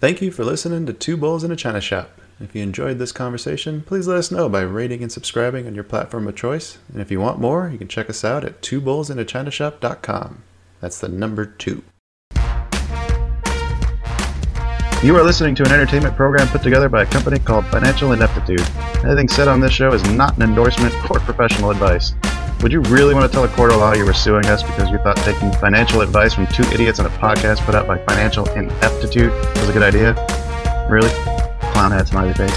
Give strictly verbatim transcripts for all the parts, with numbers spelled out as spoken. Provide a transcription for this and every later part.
Thank you for listening to Two Bulls in a China Shop. If you enjoyed this conversation, please let us know by rating and subscribing on your platform of choice. And if you want more, you can check us out at two bulls in a china shop dot com. That's the number two. You are listening to an entertainment program put together by a company called Financial Ineptitude. Anything said on this show is not an endorsement or professional advice. Would you really want to tell a court of law you were suing us because you thought taking financial advice from two idiots on a podcast put out by Financial Ineptitude was a good idea? Really? Clown hat smiley face.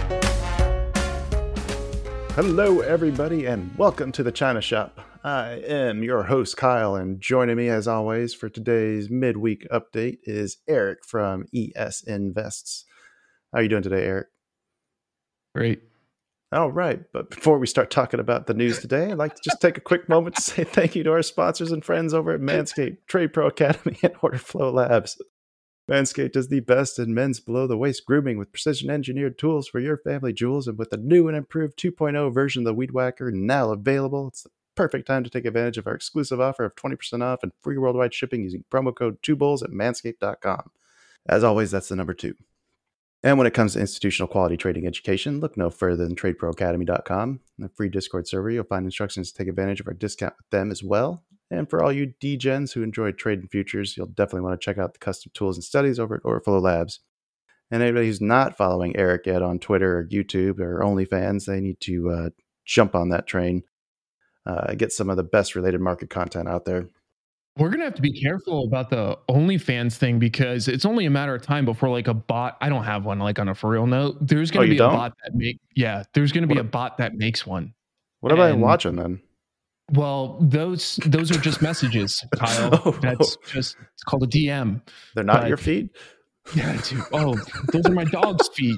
Hello, everybody, and welcome to the China Shop. I am your host, Kyle, and joining me, as always, for today's midweek update is Eric from E S Invests. How are you doing today, Eric? Great. All right, but before we start talking about the news today, I'd like to just take a quick moment to say thank you to our sponsors and friends over at Manscaped, Trade Pro Academy, and Order Flow Labs. Manscaped is the best in men's below-the-waist grooming with precision-engineered tools for your family jewels, and with the new and improved two point oh version of the Weed Whacker now available, it's the perfect time to take advantage of our exclusive offer of twenty percent off and free worldwide shipping using promo code two bulls at manscaped dot com. As always, that's the number two. And when it comes to institutional quality trading education, look no further than trade pro academy dot com. In a free Discord server, you'll find instructions to take advantage of our discount with them as well. And for all you D-Gens who enjoy trading futures, you'll definitely want to check out the custom tools and studies over at Order Flow Labs. And anybody who's not following Eric yet on Twitter or YouTube or OnlyFans, they need to uh, jump on that train, uh, get some of the best related market content out there. We're going to have to be careful about the OnlyFans thing because it's only a matter of time before like a bot, I don't have one like on a for real note. There's going to oh, be don't? a bot that make, yeah, there's going to be what, a bot that makes one. What am I watching then? Well, those, those are just messages, Kyle. oh, That's oh. just, it's called a D M. They're not but, your feet? Yeah, dude. Oh, those are my dog's feet.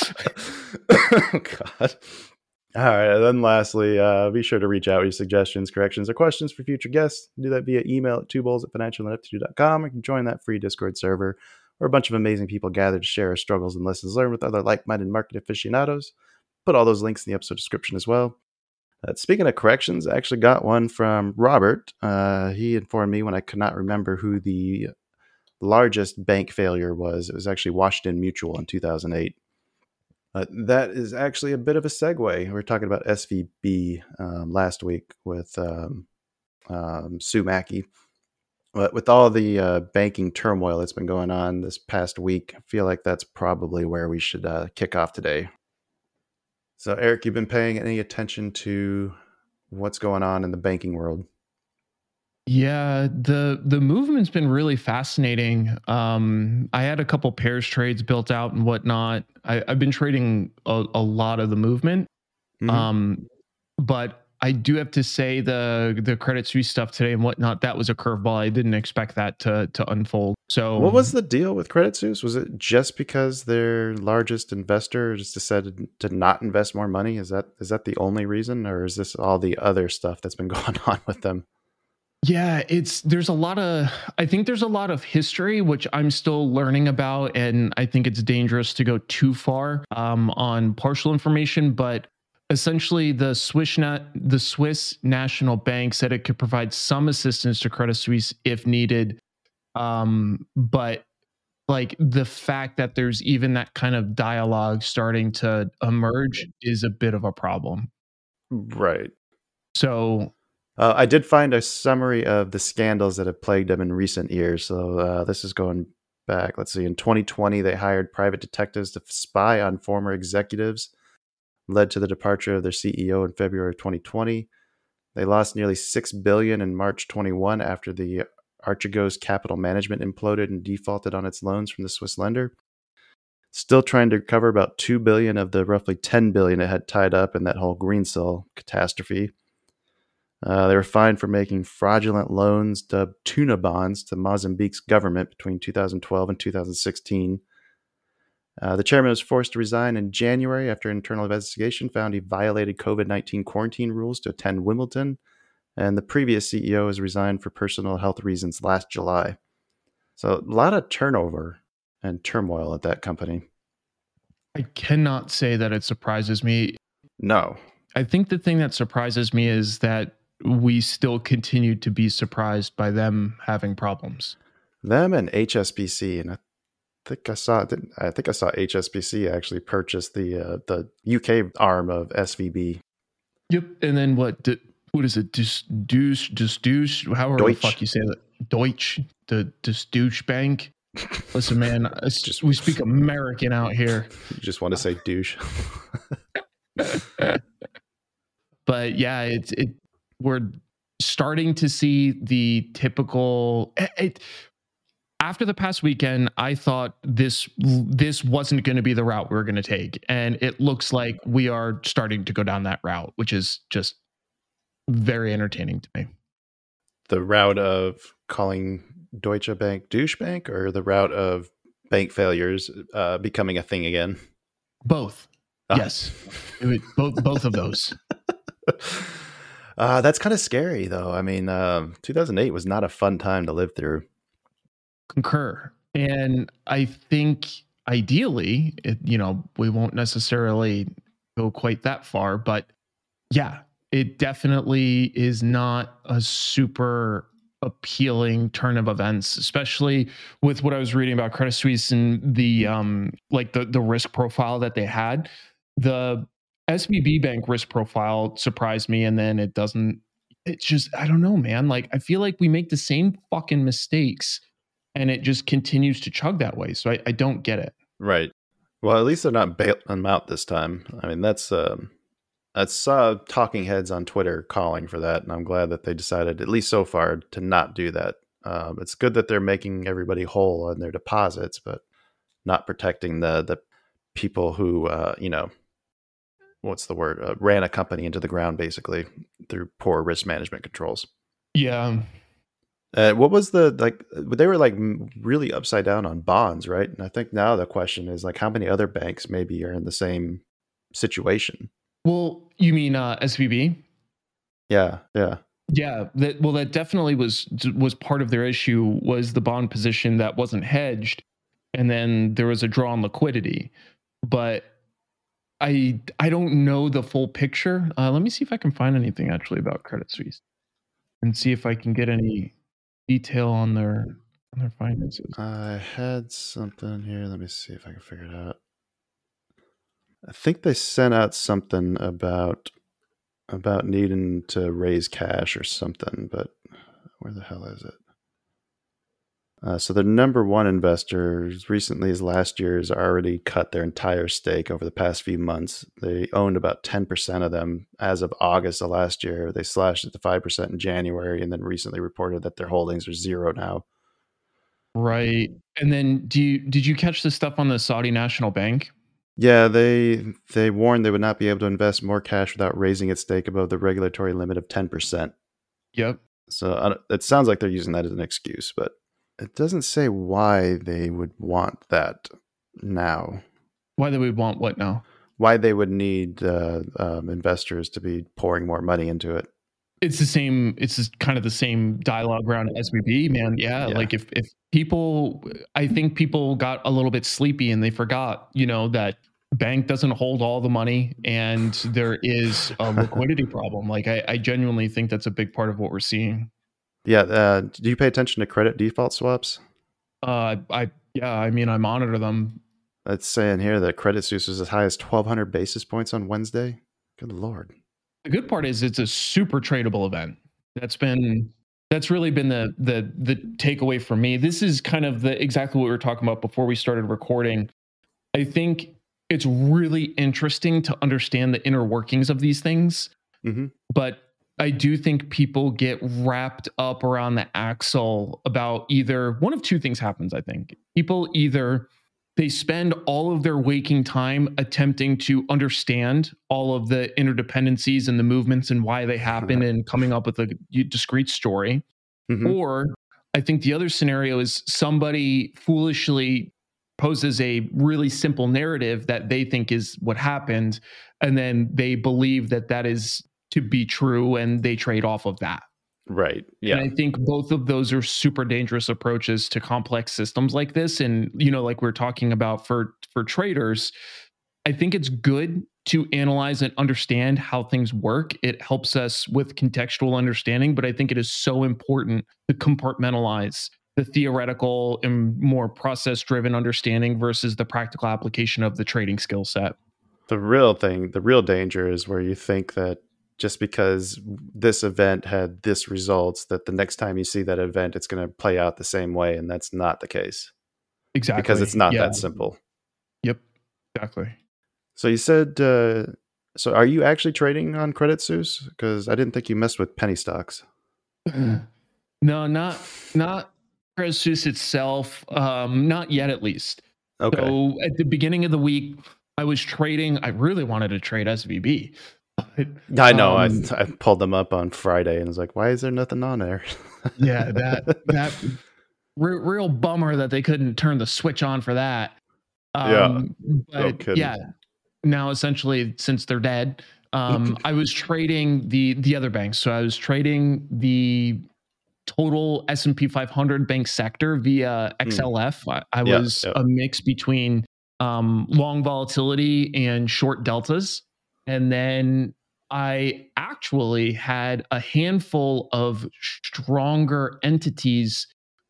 oh, God. All right. And then lastly, uh, be sure to reach out with your suggestions, corrections, or questions for future guests. Do that via email at two bulls at financial ineptitude dot com. You can join that free Discord server where a bunch of amazing people gather to share our struggles and lessons learned with other like-minded market aficionados. Put all those links in the episode description as well. Uh, speaking of corrections, I actually got one from Robert. Uh, he informed me when I could not remember who the largest bank failure was. It was actually Washington Mutual in two thousand eight. Uh, that is actually a bit of a segue. We were talking about S V B um, last week with um, um, Sue Mackey. But with all the uh, banking turmoil that's been going on this past week, I feel like that's probably where we should uh, kick off today. So, Eric, you've been paying any attention to what's going on in the banking world? Yeah, the the movement's been really fascinating. Um, I had a couple pairs trades built out and whatnot. I, I've been trading a, a lot of the movement, Mm-hmm. um, but I do have to say the the Credit Suisse stuff today and whatnot, that was a curveball. I didn't expect that to to unfold. So, what was the deal with Credit Suisse? Was it just because their largest investor just decided to not invest more money? Is that is that the only reason, or is this all the other stuff that's been going on with them? Yeah, it's there's a lot of I think there's a lot of history which I'm still learning about, and I think it's dangerous to go too far um, on partial information. But essentially, the Swiss na- the Swiss National Bank said it could provide some assistance to Credit Suisse if needed, um, but like the fact that there's even that kind of dialogue starting to emerge is a bit of a problem. Right. So. Uh, I did find a summary of the scandals that have plagued them in recent years. So uh, this is going back. Let's see. In twenty twenty, they hired private detectives to spy on former executives, led to the departure of their C E O in February of twenty twenty. They lost nearly six billion dollars in March twenty-one after the Archegos Capital Management imploded and defaulted on its loans from the Swiss lender. Still trying to recover about two billion dollars of the roughly ten billion dollars it had tied up in that whole Greensill catastrophe. Uh, they were fined for making fraudulent loans dubbed tuna bonds to Mozambique's government between two thousand twelve and two thousand sixteen. Uh, the chairman was forced to resign in January after internal investigation found he violated COVID nineteen quarantine rules to attend Wimbledon, and the previous C E O has resigned for personal health reasons last July. So a lot of turnover and turmoil at that company. I cannot say that it surprises me. No. I think the thing that surprises me is that we still continue to be surprised by them having problems. Them and H S B C, and I think I saw. Didn't, I think I saw H S B C actually purchase the uh, the U K arm of S V B. Yep. And then what? D- what is it? Just douche, just douche. However Deutsche. the fuck you say that. Deutsch, the just douche bank. Listen, man, it's just we speak American out here. You just want to say douche. But yeah, it's it. We're starting to see the typical. It, it, after the past weekend, I thought this this wasn't going to be the route we were going to take, and it looks like we are starting to go down that route, which is just very entertaining to me. The route of calling Deutsche Bank douche bank, or the route of bank failures uh, becoming a thing again? Both. Oh. Yes, it would, both both of those. Uh, that's kind of scary, though. I mean, uh, two thousand eight was not a fun time to live through. Concur. And I think ideally, it, you know, we won't necessarily go quite that far, but yeah, it definitely is not a super appealing turn of events, especially with what I was reading about Credit Suisse and the um like the the risk profile that they had. The S V B bank risk profile surprised me, and then it doesn't. It's just I don't know, man. Like I feel like we make the same fucking mistakes, and it just continues to chug that way. So I, I don't get it. Right. Well, at least they're not bailing them out this time. I mean, that's um, I saw talking heads on Twitter calling for that, and I'm glad that they decided, at least so far, to not do that. Um, it's good that they're making everybody whole on their deposits, but not protecting the the people who uh, you know. What's the word? Uh, ran a company into the ground, basically, through poor risk management controls. Yeah. Uh, what was the, like, they were like really upside down on bonds, right? And I think now the question is like, how many other banks maybe are in the same situation? Well, you mean uh, S V B? Yeah, yeah. Yeah, that well, that definitely was was part of their issue, was the bond position that wasn't hedged, and then there was a draw on liquidity. But I I don't know the full picture. Uh, let me see if I can find anything actually about Credit Suisse, and see if I can get any detail on their on their finances. I had something here. Let me see if I can figure it out. I think they sent out something about about needing to raise cash or something, but where the hell is it? Uh, so the number one investor, as recently as last year, has already cut their entire stake over the past few months. They owned about ten percent of them as of August of last year. They slashed it to five percent in January, and then recently reported that their holdings are zero now. Right. And then do you did you catch the stuff on the Saudi National Bank? Yeah, they they warned they would not be able to invest more cash without raising its stake above the regulatory limit of ten percent. Yep. So uh, it sounds like they're using that as an excuse, but it doesn't say why they would want that now. Why they would want what now? Why they would need uh, um, investors to be pouring more money into it. It's the same. It's just kind of the same dialogue around S V B, man. Yeah, Yeah. like if if people, I think people got a little bit sleepy and they forgot, you know, that bank doesn't hold all the money and there is a liquidity problem. Like I, I genuinely think that's a big part of what we're seeing. Yeah. Uh, do you pay attention to credit default swaps? Uh, I yeah, I mean, I monitor them. It's saying here that Credit Suisse was as high as twelve hundred basis points on Wednesday. Good Lord. The good part is it's a super tradable event. That's been that's really been the the the takeaway for me. This is kind of the exactly what we were talking about before we started recording. I think it's really interesting to understand the inner workings of these things, Mm-hmm. but I do think people get wrapped up around the axle about either one of two things happens. I think people either they spend all of their waking time attempting to understand all of the interdependencies and the movements and why they happen and coming up with a discrete story. Mm-hmm. Or I think the other scenario is somebody foolishly poses a really simple narrative that they think is what happened, and then they believe that that is to be true and they trade off of that. Right. Yeah. And I think both of those are super dangerous approaches to complex systems like this. And, you know, like we're talking about for, for traders, I think it's good to analyze and understand how things work. It helps us with contextual understanding, but I think it is so important to compartmentalize the theoretical and more process driven understanding versus the practical application of the trading skill set. The real thing, the real danger is where you think that just because this event had this results, that the next time you see that event, it's going to play out the same way. And that's not the case. Exactly. Because it's not yeah. that simple. Yep. Exactly. So you said, uh, so are you actually trading on Credit Suisse? Because I didn't think you messed with penny stocks. No, not not Credit Suisse itself. Um, not yet, at least. Okay. So at the beginning of the week, I was trading. I really wanted to trade S V B. But, I know. um, I I pulled them up on Friday and was like, why is there nothing on there? yeah, that that re- real bummer that they couldn't turn the switch on for that. Um, Yeah. No but kidding. yeah, now essentially since they're dead, um, I was trading the the other banks. So I was trading the total S and P five hundred bank sector via X L F. I, I Yeah, was yeah. a mix between um, long volatility and short deltas. And then I actually had a handful of stronger entities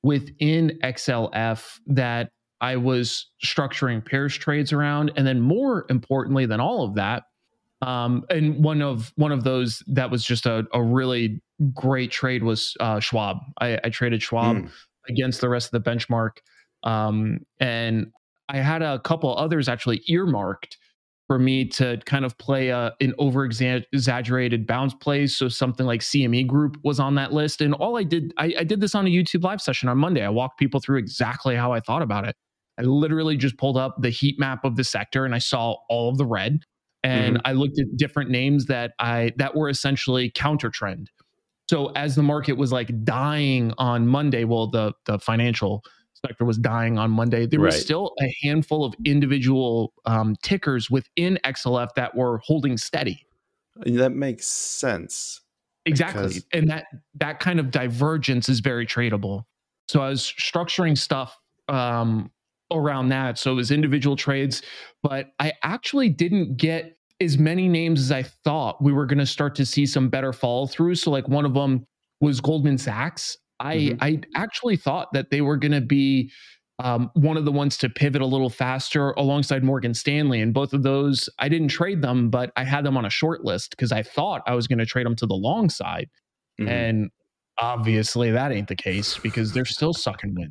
within X L F that I was structuring pairs trades around. And then more importantly than all of that, um, and one of one of those that was just a, a really great trade was uh, Schwab. I, I traded Schwab Mm. against the rest of the benchmark, um, and I had a couple others actually earmarked for me to kind of play a, an over exaggerated bounce play. So something like C M E Group was on that list, and all I did, I, I did this on a YouTube live session on Monday. I walked people through exactly how I thought about it. I literally just pulled up the heat map of the sector, and I saw all of the red. And Mhm. I looked at different names that I that were essentially counter trend. So as the market was like dying on Monday, well, the the financial sector was dying on Monday, there was Right. still a handful of individual um, tickers within X L F that were holding steady. That makes sense. Exactly. Because- And that that kind of divergence is very tradable. So I was structuring stuff um, around that. So it was individual trades, but I actually didn't get as many names as I thought we were going to start to see some better follow through. So like one of them was Goldman Sachs. I Mhm. I actually thought that they were going to be um, one of the ones to pivot a little faster alongside Morgan Stanley. And both of those, I didn't trade them, but I had them on a short list because I thought I was going to trade them to the long side. Mhm. And obviously that ain't the case because they're still sucking wind.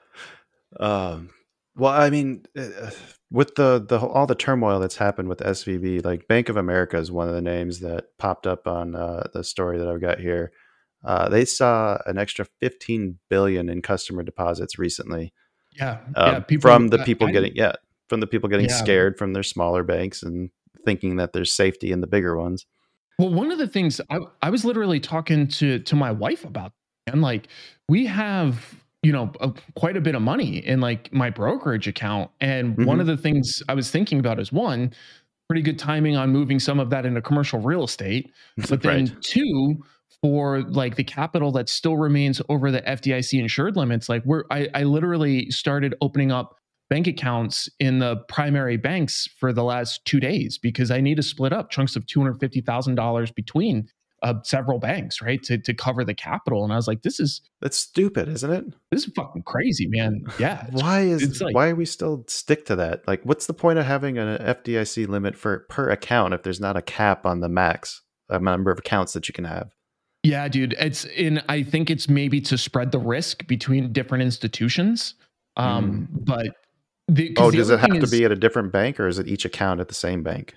Um, well, I mean, uh, with the the whole- all the turmoil that's happened with S V B, like Bank of America is one of the names that popped up on uh, the story that I've got here. Uh, they saw an extra fifteen billion in customer deposits recently. Yeah. Um, yeah. People from the I- people I- getting yeah from the people getting Yeah. scared from their smaller banks and thinking that there's safety in the bigger ones. Well, one of the things I, I was literally talking to to my wife about, and like we have, you know, a, quite a bit of money in like my brokerage account, and one Mhm. of the things I was thinking about is one, pretty good timing on moving some of that into commercial real estate, but then Right. two, for like the capital that still remains over the F D I C insured limits, like we're I, I literally started opening up bank accounts in the primary banks for the last two days because I need to split up chunks of two hundred fifty thousand dollars between uh, several banks, right, to to cover the capital. And I was like, this is That's stupid, isn't it? this is fucking crazy, man. Yeah, it's, Why is it's like why we still stick to that? Like, what's the point of having an F D I C limit for per account if there's not a cap on the max a number of accounts that you can have? yeah, dude. It's in. I think it's maybe to spread the risk between different institutions. Um, but the, 'cause Oh, the does other it have thing to is, be at a different bank, or is it each account at the same bank?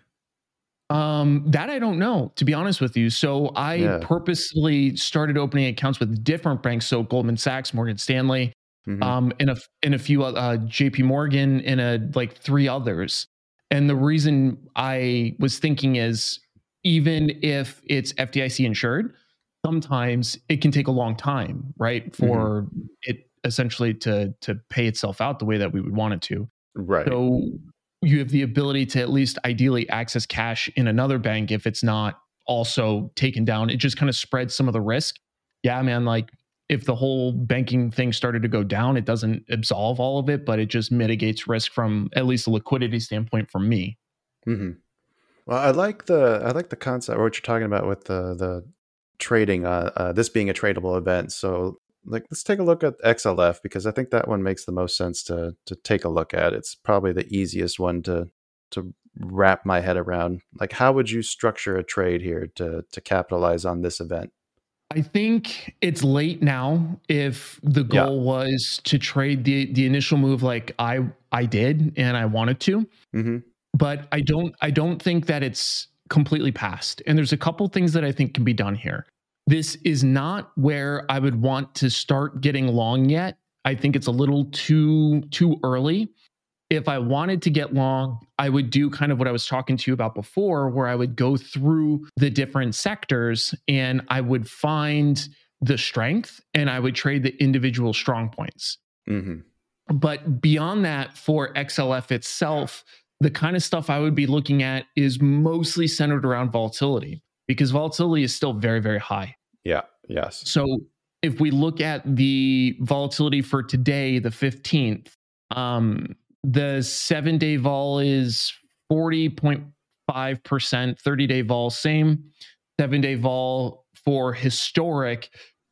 Um, that I don't know, to be honest with you. So I Yeah. purposely started opening accounts with different banks. So Goldman Sachs, Morgan Stanley, Mhm. um, and a and a few uh, J P Morgan, and a like three others. And the reason I was thinking is, even if it's F D I C insured, sometimes it can take a long time, right, for it essentially to to pay itself out the way that we would want it to. Right. So you have the ability to at least ideally access cash in another bank if it's not also taken down. It just kind of spreads some of the risk. Yeah, man, like if the whole banking thing started to go down, it doesn't absolve all of it, but it just mitigates risk from at least a liquidity standpoint for me. hmm Well, I like the I like the concept, or what you're talking about with the the trading. Uh, uh, this being a tradable event, so like let's take a look at X L F because I think that one makes the most sense to to take a look at. It's probably the easiest one to to wrap my head around. Like, how would you structure a trade here to to capitalize on this event? I think it's late now if the Yeah. goal was to trade the the initial move like I I did and I wanted to, Mm-hmm. but I don't I don't think that it's completely past. And there's a couple things that I think can be done here. This is not where I would want to start getting long yet. I think it's a little too too early. If I wanted to get long, I would do kind of what I was talking to you about before, where I would go through the different sectors and I would find the strength and I would trade the individual strong points. Mm-hmm. But beyond that, for X L F itself, the kind of stuff I would be looking at is mostly centered around volatility because volatility is still very, very high. Yeah. Yes. So if we look at the volatility for today, the fifteenth, um, the seven day vol is forty point five percent, thirty day vol, same. Seven day vol for historic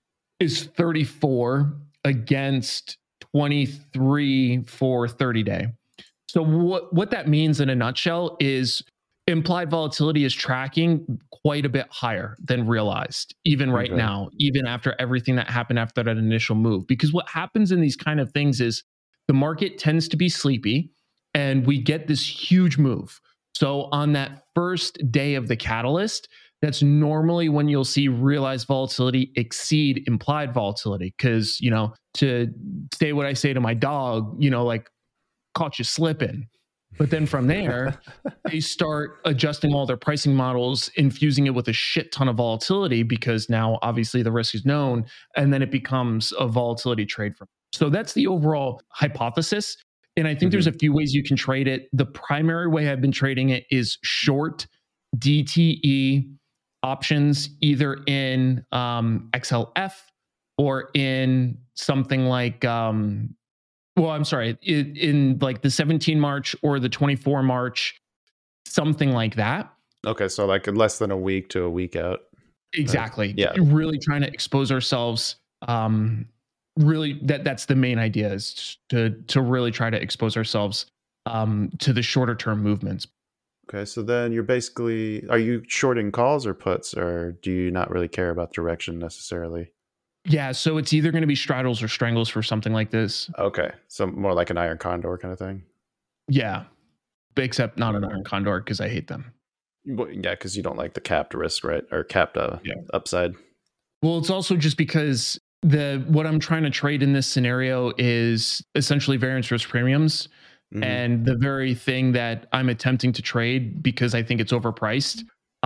is thirty-four against twenty-three for thirty day. So what, what that means in a nutshell is implied volatility is tracking quite a bit higher than realized, even right Okay. now, even after everything that happened after that initial move. Because what happens in these kind of things is the market tends to be sleepy and we get this huge move. So on that first day of the catalyst, that's normally when you'll see realized volatility exceed implied volatility. Because, you know, to say what I say to my dog, you know, like, caught you slipping. But then from there, they start adjusting all their pricing models, infusing it with a shit ton of volatility because now obviously the risk is known, and then it becomes a volatility trade. From so that's the overall hypothesis. And I think mm-hmm. there's a few ways you can trade it. The primary way I've been trading it is short D T E options, either in um, X L F or in something like um, well, I'm sorry, in, in like the seventeen March or the twenty-four March, something like that. Okay, so like in less than a week to a week out. Exactly. Uh, yeah. Really trying to expose ourselves. Um, really, that that's the main idea is to to really try to expose ourselves um, to the shorter term movements. Okay, so then you're basically, are you shorting calls or puts, or do you not really care about direction necessarily? Yeah, so it's either going to be straddles or strangles for something like this. Okay, so more like an iron condor kind of thing. Yeah, except not an iron condor because I hate them. Well, yeah, because you don't like the capped risk, right? Or capped uh, yeah. upside. Well, it's also just because the what I'm trying to trade in this scenario is essentially variance risk premiums. Mm-hmm. And the very thing that I'm attempting to trade because I think it's overpriced,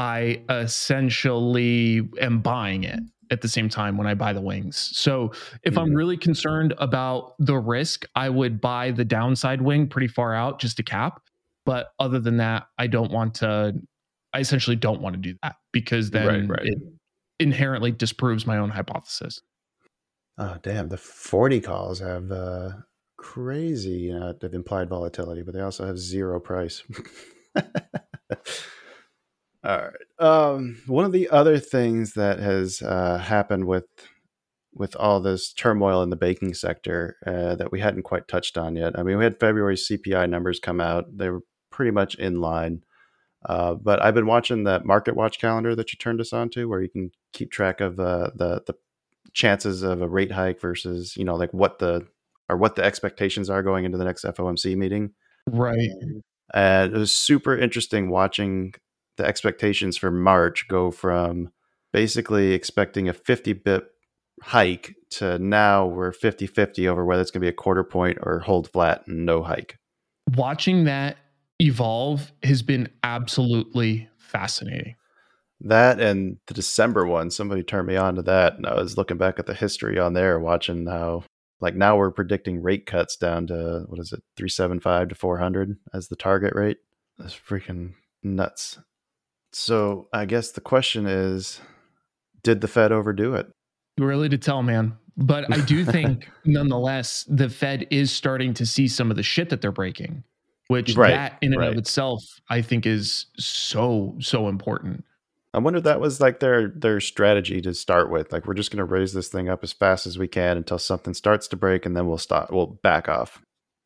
I essentially am buying it at the same time when I buy the wings. So if mm-hmm. I'm really concerned about the risk, I would buy the downside wing pretty far out just to cap. But other than that, I don't want to, I essentially don't want to do that because then right, right. it inherently disproves my own hypothesis. Oh, damn. The forty calls have uh, crazy uh, implied volatility, but they also have zero price. All right. Um, one of the other things that has uh, happened with with all this turmoil in the banking sector uh, that we hadn't quite touched on yet. I mean, we had February C P I numbers come out. They were pretty much in line. Uh, but I've been watching that Market Watch calendar that you turned us on to, where you can keep track of uh, the the chances of a rate hike versus, you know, like what the or what the expectations are going into the next F O M C meeting. Right. And it was super interesting watching the expectations for March go from basically expecting a fifty bip hike to now we're fifty-fifty over whether it's going to be a quarter point or hold flat and no hike. Watching that evolve has been absolutely fascinating. That and the December one, somebody turned me on to that. And I was looking back at the history on there, watching how, like, now we're predicting rate cuts down to, what is it, three seventy-five to four hundred as the target rate. That's freaking nuts. So I guess the question is, did the Fed overdo it? Too early to tell, man. But I do think, nonetheless, the Fed is starting to see some of the shit that they're breaking, which right, that in and right. of itself, I think is so, so important. I wonder if that was like their their strategy to start with. Like, we're just going to raise this thing up as fast as we can until something starts to break, and then we'll stop. We'll back off.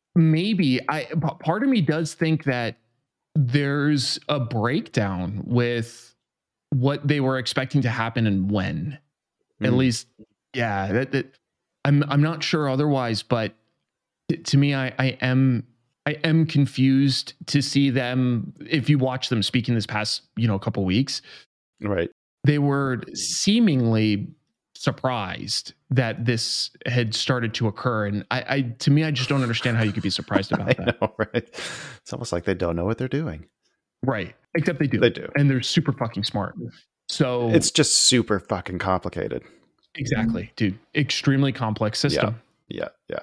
Maybe I p- part of me does think that there's a breakdown with what they were expecting to happen and when. At Mm, least, yeah. That, that I'm I'm not sure otherwise, but t- to me, I I am I am confused to see them. If you watch them speaking this past you know couple weeks, right. they were seemingly surprised that this had started to occur, and I, I to me, I just don't understand how you could be surprised I about that. know, right? It's almost like they don't know what they're doing. Right. Except they do. They do. And they're super fucking smart. So It's just super fucking complicated. exactly, dude. Extremely complex system. Yeah, yeah.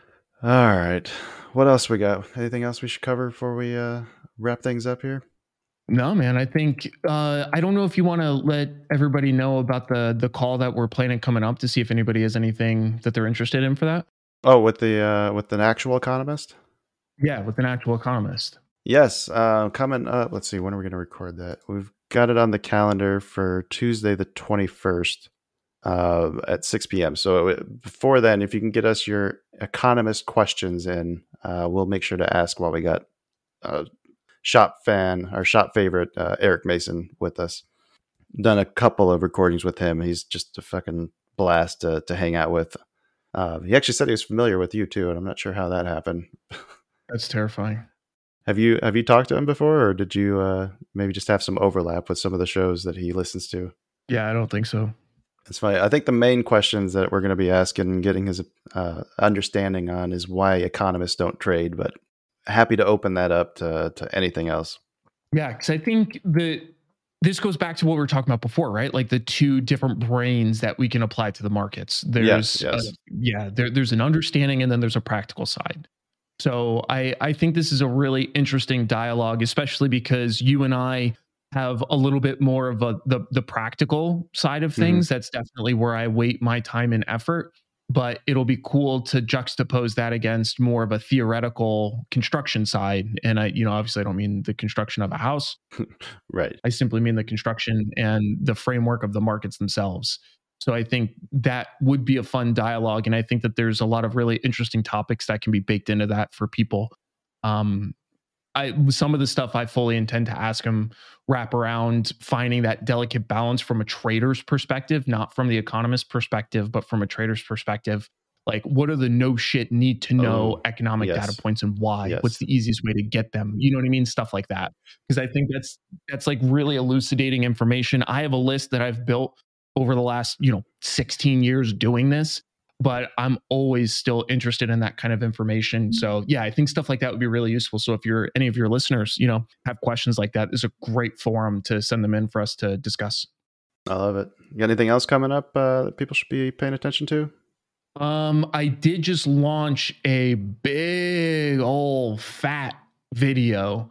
All right. What else we got? Anything else we should cover before we uh, wrap things up here? No, man. I think uh, I don't know if you want to let everybody know about the the call that we're planning coming up to see if anybody has anything that they're interested in for that. Oh, with the uh, with an actual economist? Yeah, with an actual economist. Yes, uh, coming up. Let's see. When are we going to record that? We've got it on the calendar for Tuesday, the twenty-first, uh, at six p.m. So it- before then, if you can get us your economist questions in, uh, we'll make sure to ask while we got uh, shop fan, our shop favorite, uh, Eric Mason with us. Done a couple of recordings with him. He's just a fucking blast to, to hang out with. Uh, he actually said he was familiar with you too, and I'm not sure how that happened. That's terrifying. Have you have you talked to him before, or did you uh, maybe just have some overlap with some of the shows that he listens to? Yeah, I don't think so. It's funny. I think the main questions that we're going to be asking and getting his uh, understanding on is why economists don't trade. But happy to open that up to to anything else. Yeah, because I think that this goes back to what we were talking about before, right? Like the two different brains that we can apply to the markets. There's, Yes, yes. uh, yeah, there, there's an understanding and then there's a practical side. So I, I think this is a really interesting dialogue, especially because you and I have a little bit more of a the the practical side of Mhm. things. That's definitely where I weight my time and effort. But it'll be cool to juxtapose that against more of a theoretical construction side. And I, you know, obviously I don't mean the construction of a house. Right. I simply mean the construction and the framework of the markets themselves. So I think that would be a fun dialogue. And I think that there's a lot of really interesting topics that can be baked into that for people. Um, I some of the stuff I fully intend to ask him wrap around finding that delicate balance from a trader's perspective, not from the economist perspective, but from a trader's perspective. Like, what are the no shit need to know Oh, economic yes. data points and why? Yes. What's the easiest way to get them? You know what I mean? Stuff like that. Because I think that's that's like really elucidating information. I have a list that I've built over the last, you know, sixteen years doing this, but I'm always still interested in that kind of information. So yeah, I think stuff like that would be really useful. So if you're any of your listeners, you know, have questions like that, this is a great forum to send them in for us to discuss. I love it. You got anything else coming up uh, that people should be paying attention to? Um, I did just launch a big old fat video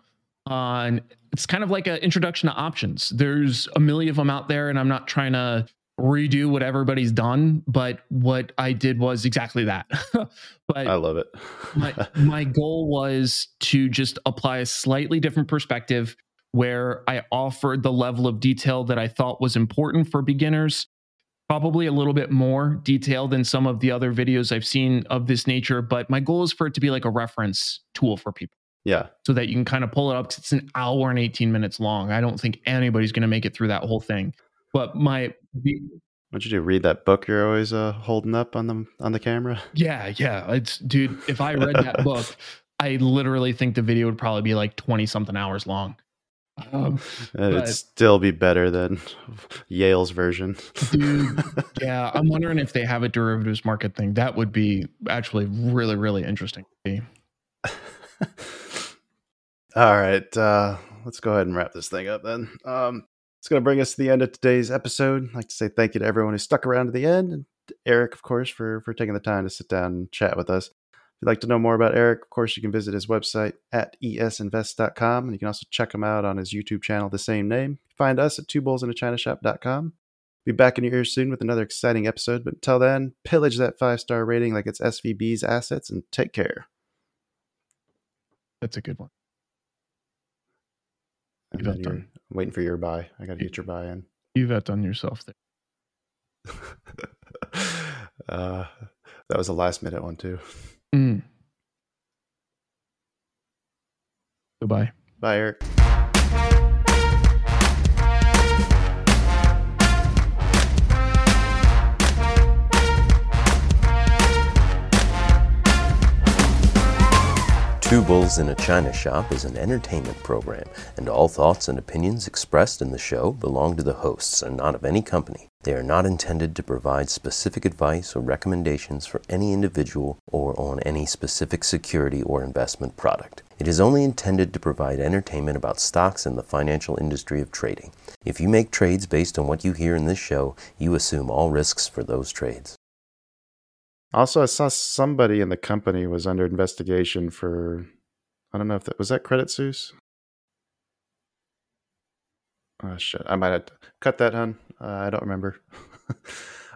on it's kind of like an introduction to options. There's a million of them out there, and I'm not trying to redo what everybody's done, but what I did was exactly that. But I love it. my my goal was to just apply a slightly different perspective where I offered the level of detail that I thought was important for beginners, probably a little bit more detailed than some of the other videos I've seen of this nature, but my goal is for it to be like a reference tool for people Yeah. so that you can kind of pull it up, 'cause it's an hour and eighteen minutes long. I don't think anybody's going to make it through that whole thing. But my the, What'd you do? Read that book you're always uh, holding up on the on the camera? yeah, yeah, it's dude, if I read that book, I literally think the video would probably be like twenty something hours long. Um, It'd but- still be better than Yale's version. Dude, yeah, I'm wondering if they have a derivatives market thing. That would be actually really, really interesting to see. All right, uh, let's go ahead and wrap this thing up then. Um, it's going to bring us to the end of today's episode. I'd like to say thank you to everyone who stuck around to the end, and to Eric, of course, for for taking the time to sit down and chat with us. If you'd like to know more about Eric, of course, you can visit his website at e s invest dot com, and you can also check him out on his YouTube channel, the same name. Find us at two bulls in a china shop dot com. Be back in your ears soon with another exciting episode, but until then, pillage that five-star rating like it's S V B's assets, and take care. That's a good one. And You've then you're outdone. waiting for your buy. I got to get your buy in. You've outdone yourself there. uh, that was a last minute one too. Mm. Goodbye. Bye, Eric. Two Bulls in a China Shop is an entertainment program, and all thoughts and opinions expressed in the show belong to the hosts and not of any company. They are not intended to provide specific advice or recommendations for any individual or on any specific security or investment product. It is only intended to provide entertainment about stocks in the financial industry of trading. If you make trades based on what you hear in this show, you assume all risks for those trades. Also, I saw somebody in the company was under investigation for, I don't know if that was that Credit Suisse. Oh shit! I might have to cut that, hun. Uh, I don't remember.